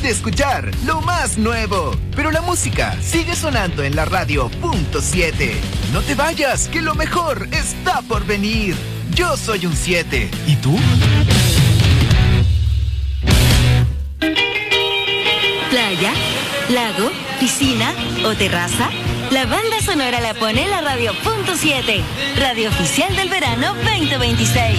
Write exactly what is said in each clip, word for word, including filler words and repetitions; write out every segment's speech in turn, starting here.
de escuchar lo más nuevo, pero la música sigue sonando en la radio punto siete. No te vayas, que lo mejor está por venir. Yo soy un siete. ¿Y tú? ¿Playa? ¿Lago? ¿Piscina? ¿O terraza? La banda sonora la pone la radio punto siete, radio oficial del verano veinte veintiséis.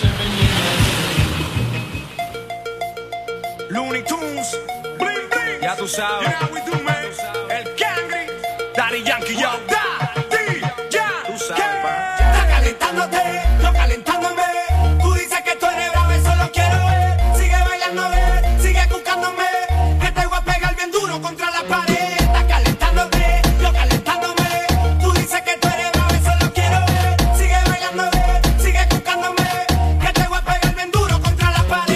Looney Tunes, bling bling, ya tú sabes, yeah, we do, man. El Cangri, Daddy Yankee, yo, Daddy, ya, tú sabes, pa. Está calentándote, yo calentándome. Tú dices que tú eres bravo, eso lo quiero ver. Sigue bailando, ve, sigue buscándome. Que te voy a pegar bien duro contra la pared. Está calentándote, yo calentándome. Tú dices que tú eres bravo, eso lo quiero ver. Sigue bailando, ve, sigue buscándome. Que te voy a pegar bien duro contra la pared.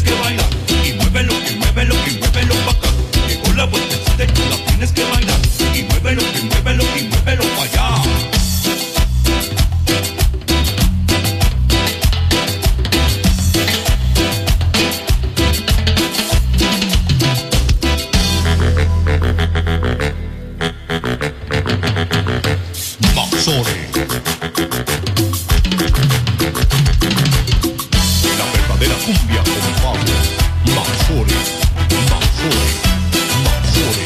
que bailar. Y muévelo, y muévelo, y muévelo pa' acá. Llegó la vueltecita y tú la tienes que bailar. Y muévelo, y muévelo, y muévelo pa' allá. Maxore. La verdadera cumbia con Pablo. Maxore, Maxore, Maxore.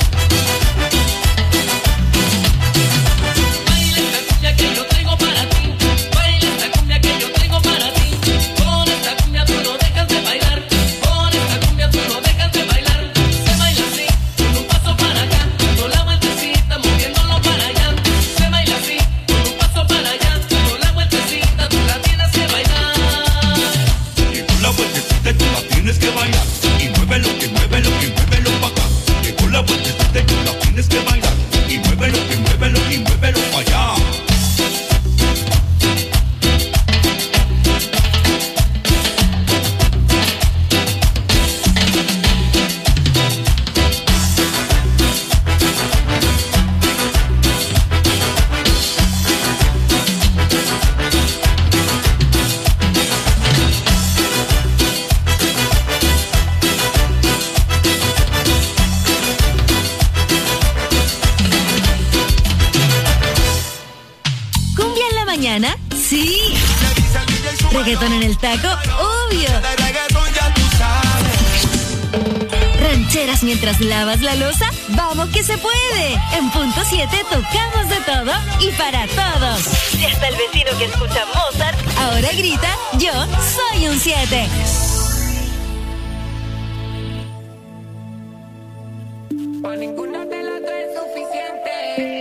Baila esta cumbia que yo traigo para ti. Baila esta cumbia que yo traigo para ti. Con esta cumbia tú no dejas de bailar. Con esta cumbia tú no dejas de bailar. Se baila así, con un paso para acá, dando la vueltecita, moviéndolo para allá. Se baila así, con un paso para allá, dando la vueltecita, tú la tienes que bailar. Llegó la vueltecita y tú la tienes que bailar. Y muévelo, y muévelo, y muévelo pa' acá. Llegó la vueltecita y tú la tienes que bailar. Y muévelo, y muévelo, y muévelo pa' allá. ¿Cumbia en la mañana? Sí. ¿Reggaetón en el taco? Obvio. ¿Rancheras mientras lavas la loza? ¡Vamos que se puede! En Punto siete tocamos de todo y para todos. Si hasta el vecino que escucha Mozart ahora grita, yo soy un siete. Por ninguna de las tres es suficiente.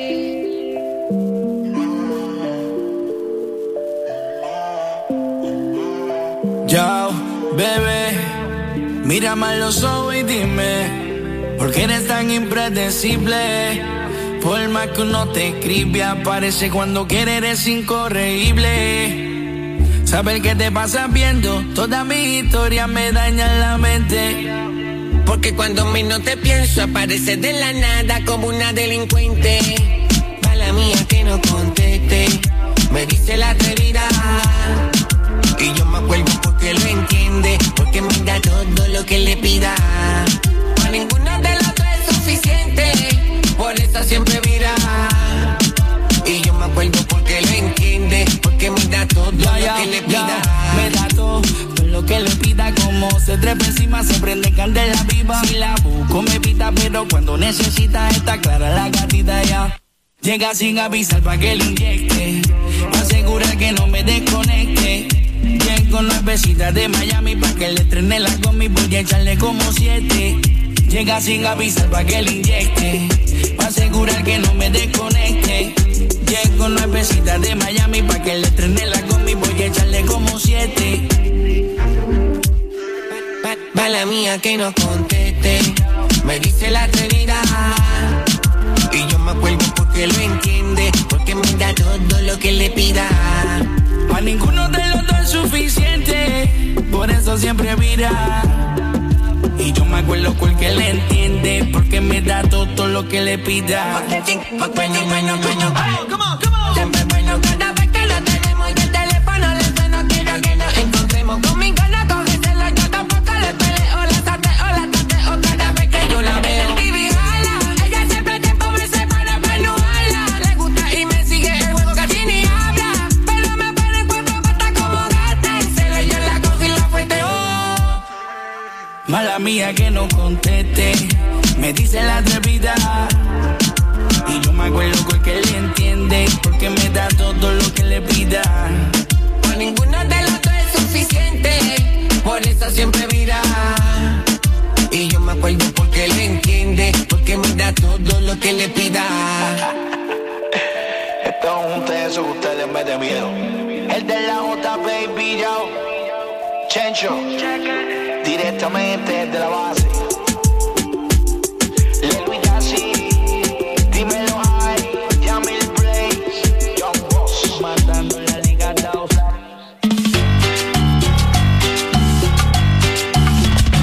Yo, bebé, mírame a los ojos y dime, ¿por qué eres tan impredecible? Por más que uno te escribe, aparece cuando quiere, eres incorregible. Saber qué te pasa viendo toda mi historia me daña la mente. Porque cuando menos te pienso, aparece de la nada como una delincuente. Mala mía que no conteste, me dice la atrevida. Y yo me acuerdo porque lo entiende, porque me da todo lo que le pida. Para ninguna de las tres es suficiente, por eso siempre mira. Y yo me acuerdo porque lo entiende, porque me da todo ya, lo ya, que le pida. Ya, me da todo, todo lo que le pida. Como se trepa encima, se prende candela viva. Si la busco me pita, pero cuando necesita está clara la gatita ya. Llega sin avisar pa' que le inyecte, asegura que no me desconecte. Llego nuevecita de Miami pa' que le estrene la gomi, voy a echarle como siete. Llega sin avisar pa' que le inyecte, pa' asegurar que no me desconecte. Llego nuevecita de Miami pa' que le estrene la gomi, voy a echarle como siete. Mala mía que no conteste, me dice la atrevida. Y yo me acuerdo porque lo entiende, porque me da todo lo que le pida. A ninguno de los dos es suficiente, por eso siempre mira. Y yo me acuerdo porque le entiende, porque me da todo lo que le pida. Bueno, bueno, bueno, siempre bueno cada vez que lo tenemos y el teléfono le suena. Quiero que nos encontremos conmigo, no cógeselo, yo tampoco le peleo. La sateo, la tateo cada vez que yo la veo. Ella siempre tiempo me separa para no hablar. Le gusta y me sigue el juego, casi ni habla. Pero me pone en cuatro patas como gata. Y se le dio la cosa y la fuerte, oh. Mala mía que no conteste, me dice la atrevida. Y yo me acuerdo porque le entiende, porque me da todo lo que le pida. Por ninguno de los dos es suficiente, por eso siempre mira. Y yo me acuerdo porque le entiende, porque me da todo lo que le pida. Esto es un teso que ustedes me den miedo. El de la J, baby, yo. Chencho, directamente desde la base. Le Luis Gassi, dímelo ahí, Yamil Blaze, Young Boss, matando la liga dos.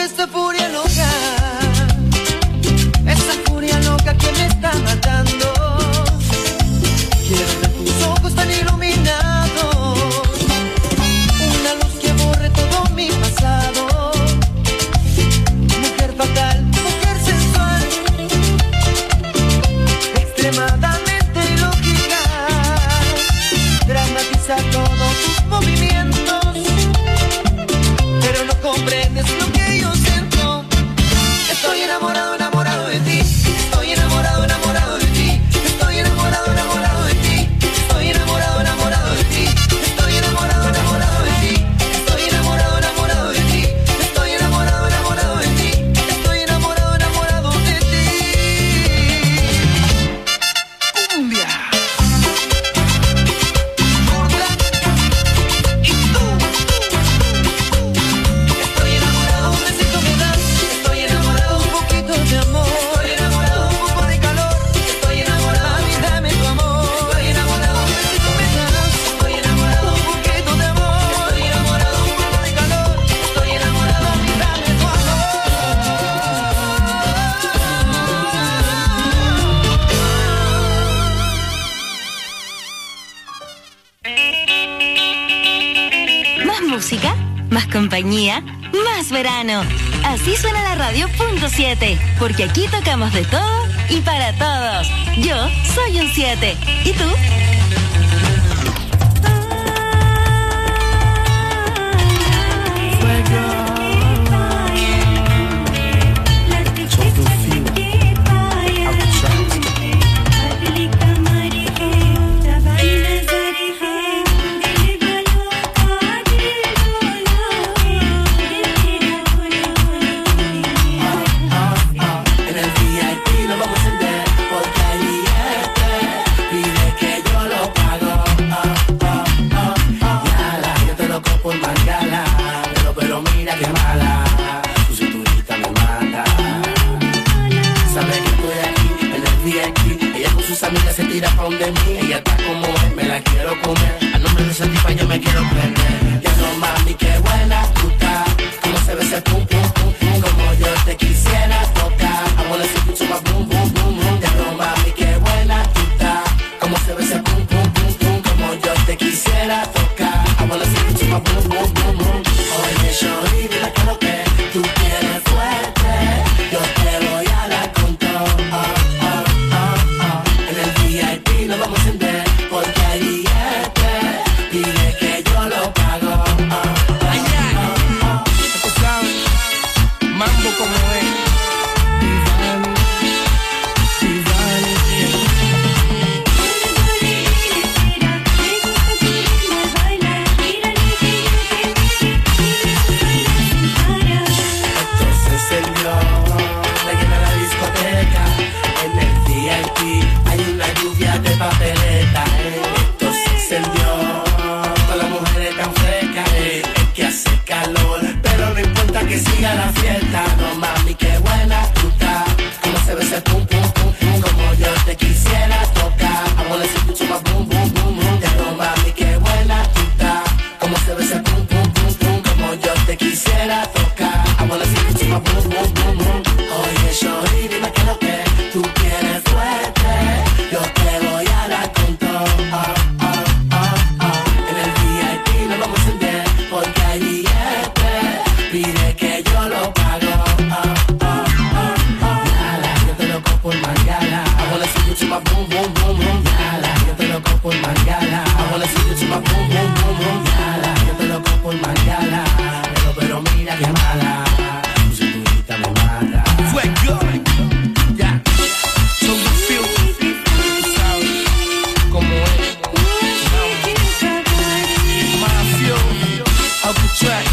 esta furia loca, esta furia loca que me está matando. Quiero ver tus ojos tan iluminados, una luz que borre todo mi pasado. Mujer fatal, mujer sensual, extremadamente ilógica, dramatiza todos tus movimientos, pero no comprendes lo que yo siento. Estoy enamorado, enamorado de ti. Estoy enamorado, enamorado de ti. Estoy enamorado, enamorado de ti. Estoy enamorado, enamorado de ti. Estoy enamorado, enamorado de ti. Estoy enamorado, enamorado de ti. Estoy enamorado, enamorado de ti. Estoy enamorado, enamorado de ti. Cumbia. Gorda. Y tú. Estoy enamorado, un besito me das. Estoy enamorado, un poquito de amor. Estoy enamorado, un poco de calor. Estoy enamorado, mami, dame tu amor. Estoy enamorado, un besito me das. Estoy enamorado, un poquito de amor. Estoy enamorado, un poco de calor. Estoy enamorado, mami, dame tu amor. Más música, más compañía, más verano. Así suena la radio punto siete, porque aquí tocamos de todo y para todos. Yo soy un siete. ¿Y tú? En el V I P lo vamos a encender porque hay billete. Pide que yo lo pago. Oh, oh, oh, oh. Yala, yo te lo compro por mangala. Pero, pero mira que mala. Tu cinturita me mata. Sabe que estoy aquí en el V I P. Ella con sus amigas se tira pa' donde mí. Ella está como es, me la quiero comer. A nombre de Santifa yo me quiero prender. Ya no mami, qué buena tú estás. Como se ve ese pum pum pum pum. Como yo te quisiera tocar. I wanna see you to my boom boom boom boom. Ya no mami, qué buena tú estás. Como se ve ese pum pum pum pum. Como yo te quisiera tocar. I wanna see you to my boom boom boom boom. Oye, shorty, dile que lo que tú quieres fuerte. Yo te voy a dar con todo. Oh, oh, oh, oh. En el V I P lo vamos a encender porque hay billete. Dile que yo lo pago. Oh, oh, oh, oh. Tú sabes, mambo como es. Entonces se encendió, la llena la discoteca. En el V I P hay una lluvia de papeleta. Esto se encendió, todas las mujeres tan frescas. Es que hace calor, pero no importa que siga la fiesta. No mami, qué buena tú estás. Como se ve ese pum pum pum pum. Como yo te quisiera tocar. I wanna see you to my boom boom boom boom. Ya no mami, qué buena tú estás. Como se ve ese pum pum pum pum. Como yo te quisiera tocar. I wanna see you to my boom boom boom boom. Oye, shorty, dime que lo que tú quieres fuerte. Yo te voy a dar con todo. Oh, oh, oh, oh. En el V I P lo vamos a encender porque hay billete. Pide que yo lo pago. Oh, oh, oh, oh. Yala, yo te lo compro por mangala. I wanna see you to my boom boom boom boom. Yala, yo te lo compro por mangala. I wanna see you to my boom boom boom boom. Yala, yo te lo compro por mangala. Pero, pero mira que mala. Tu cinturita me mata. Fuego. Ya. Son the feel. Tú sabes cómo es. Mafio. Alcatraz.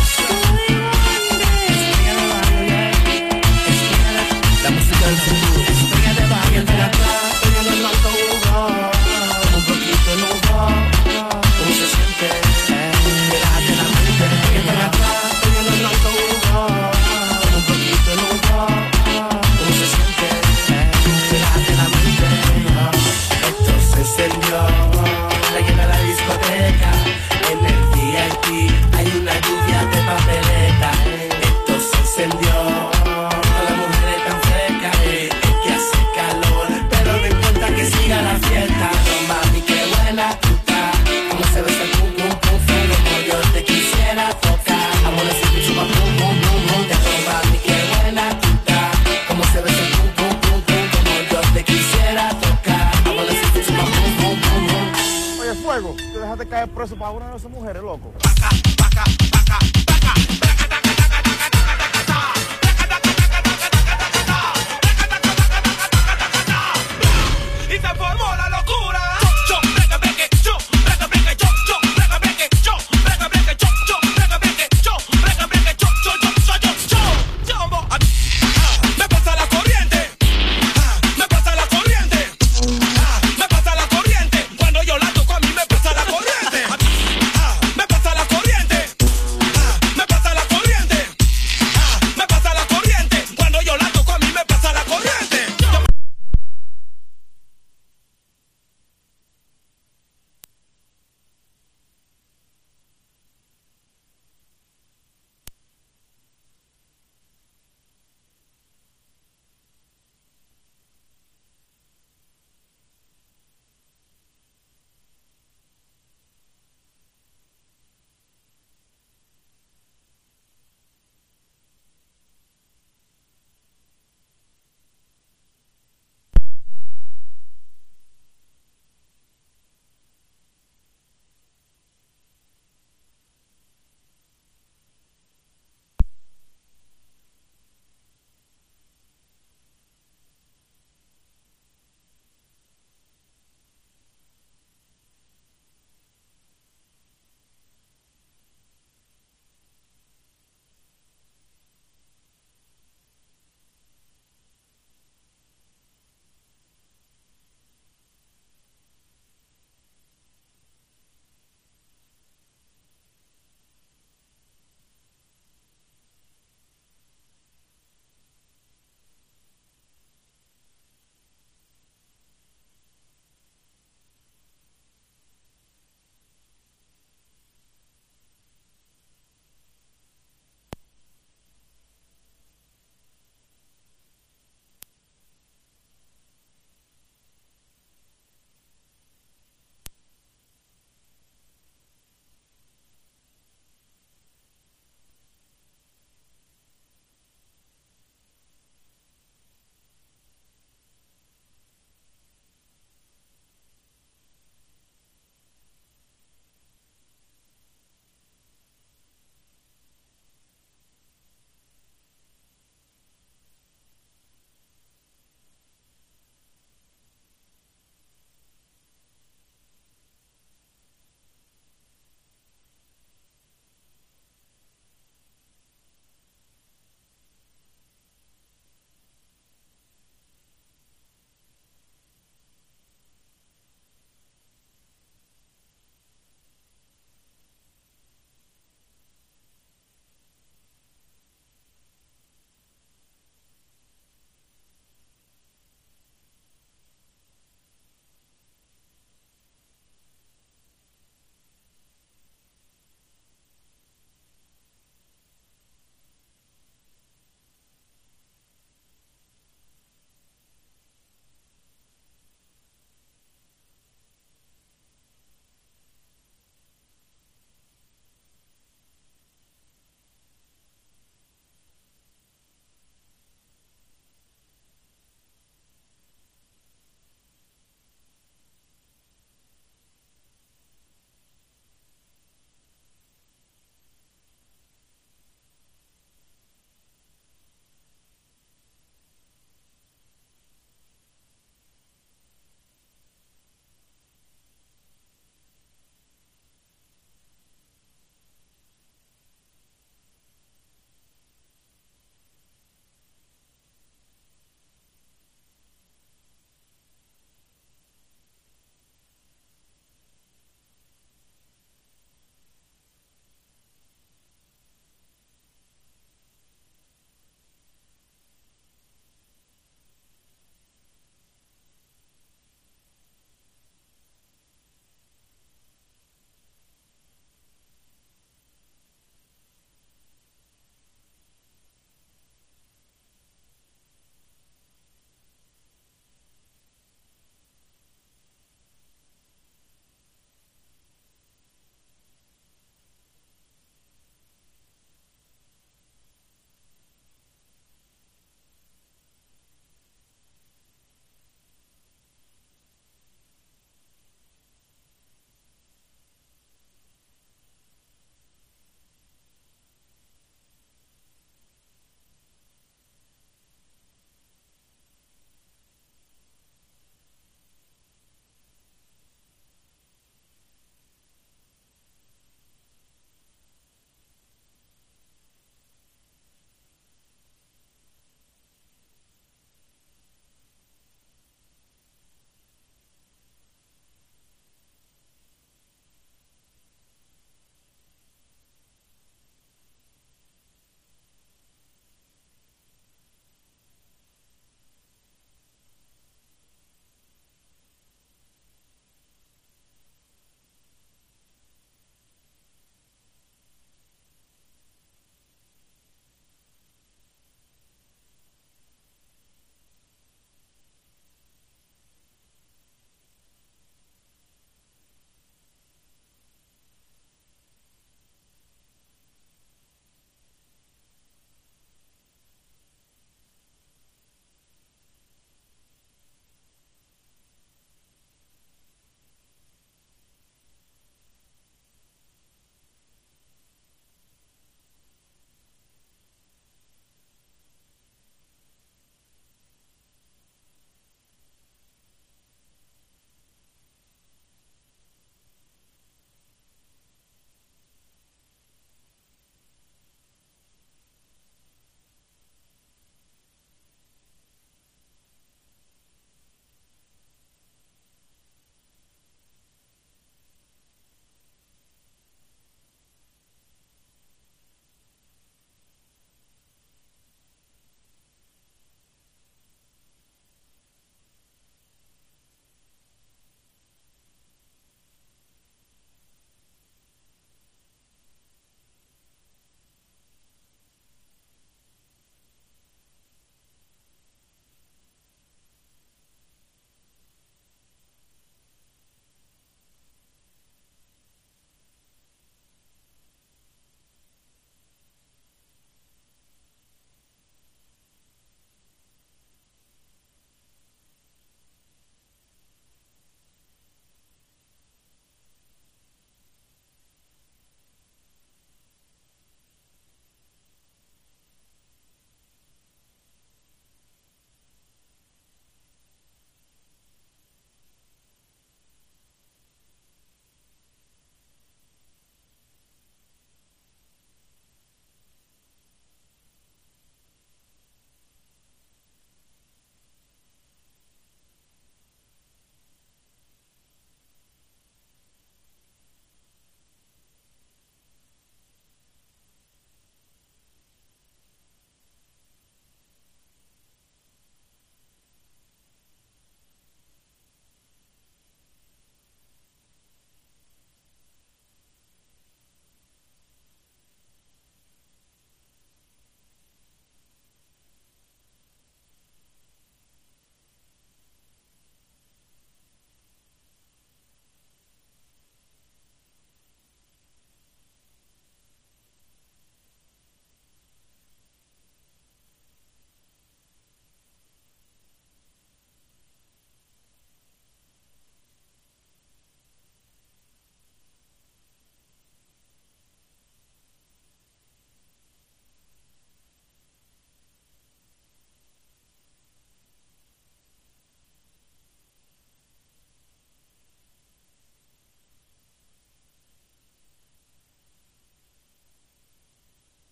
La música del futuro. Estrella de barrio de atrás. Poniendo el alto humo. Un poquito en humo. ¿Cómo se siente? Relájate la mente. Estrella de atrás. Poniendo el alto humo. fuego. Te dejaste caer preso para una de esas mujeres, loco.